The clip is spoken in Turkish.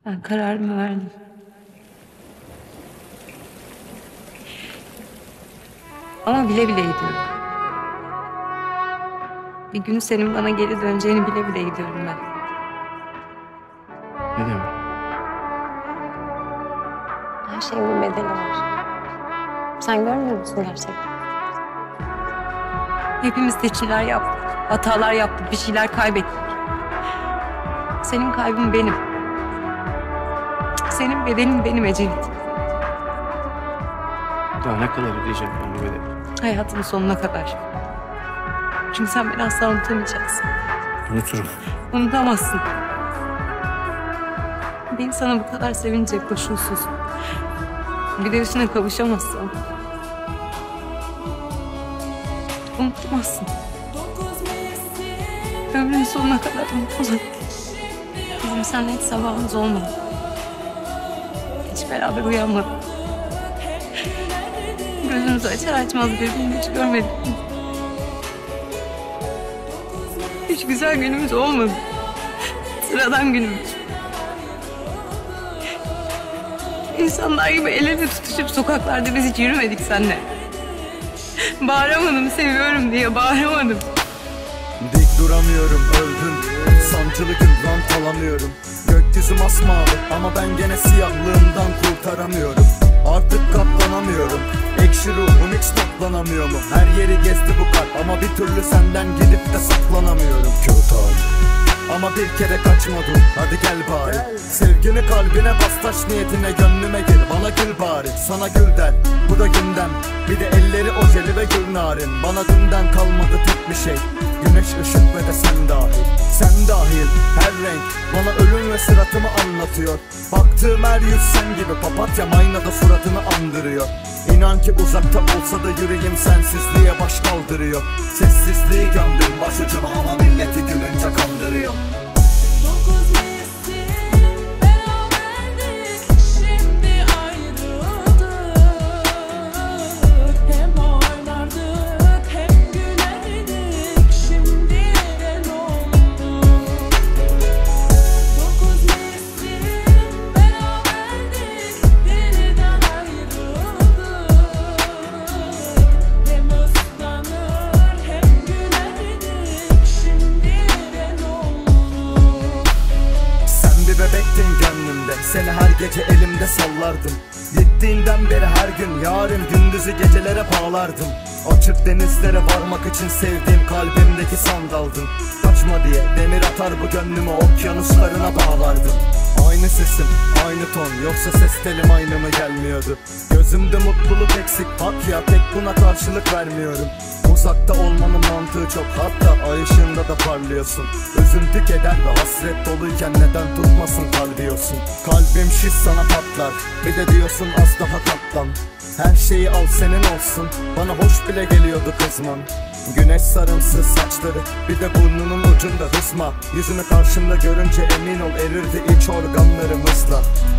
Ben kararımı verdim. Ama bile bile gidiyorum. Bir gün senin bana geri döneceğini bile bile gidiyorum ben. Ne demek? Her şeyin bir bedeli var. Sen görmüyor musun gerçekten? Hepimiz seçimler yaptık. Hatalar yaptık. Bir şeyler kaybettik. Senin kaybın benim. Senin bedelin benim Ecevit. Daha ne kadar ödeyeceğim ben bu bedeli? Hayatının sonuna kadar. Çünkü sen beni asla unutamayacaksın. Unuturum. Unutamazsın. Beni sana bu kadar sevince koşulsuz. Bir de üstüne kavuşamazsın. Unutamazsın. Ömrünün sonuna kadar unutmam. Bizim seninle hiç sabahımız olmadı. Hiç beraber uyanmadık. Gözümüzü açar açmaz birbirini hiç görmedik. Hiç güzel günümüz olmadı. Sıradan günümüz. İnsanlar gibi el ele tutuşup sokaklarda biz hiç yürümedik seninle. Bağıramadım seviyorum diye bağıramadım. Dik duramıyorum, öldüm. Sancılı gün rant alamıyorum. Gökyüzü masmavi ama ben gene siyahlığımdan kurtaramıyorum. Artık katlanamıyorum. Ekşi ruhum hiç toplanamıyor mu? Her yeri gezdi bu kalp ama bir türlü senden gidip de saklanamıyorum. Kötü ama bir kere kaçmadım, hadi gel bari. Sevgini kalbine bas, taş niyetine gönlüme gir. Bana gül bari, sana gül der. Bu da gündem, bir de elleri ojeli ve gül narin. Bana dünden kalmadı tek bir şey, güneş, ışık ve de sen dahil. Sen dahil, her renk bana ölüm ve sıratımı anlatıyor. Baktığım her yüz sen gibi, papatya aynada suratını andırıyor. İnan ki uzakta olsa da yüreğim sensizliğe baş kaldırıyor. Sessizliği gömdüm başucuma ama milleti gülünce kandırıyor. Bebektin gönlümde, seni her gece elimde sallardım. Gittiğinden beri her gün yarın gündüzü gecelere bağlardım. Açık denizlere varmak için sevdiğim kalbimdeki sandaldın. Kaçma diye demir atar bu gönlümü okyanuslarına bağlardım. Aynı sesim, aynı ton, yoksa ses telim aynı mı gelmiyordu? Gözümde mutluluk eksik, bak ya tek buna karşılık vermiyorum. Uzakta olmanın mantığı çok, hatta ay ışığında da parlıyorsun. Üzüntü, keder ve hasret doluyken neden tutmasın kalbiyorsun? Kalbim şiş sana patlar, bir de diyorsun az daha katlan. Her şeyi al senin olsun, bana hoş bile geliyordu kızman. Güneş sarımsız saçları, bir de burnunun ucunda hısma. Yüzünü karşımda görünce emin ol erirdi iç organlarım hızla.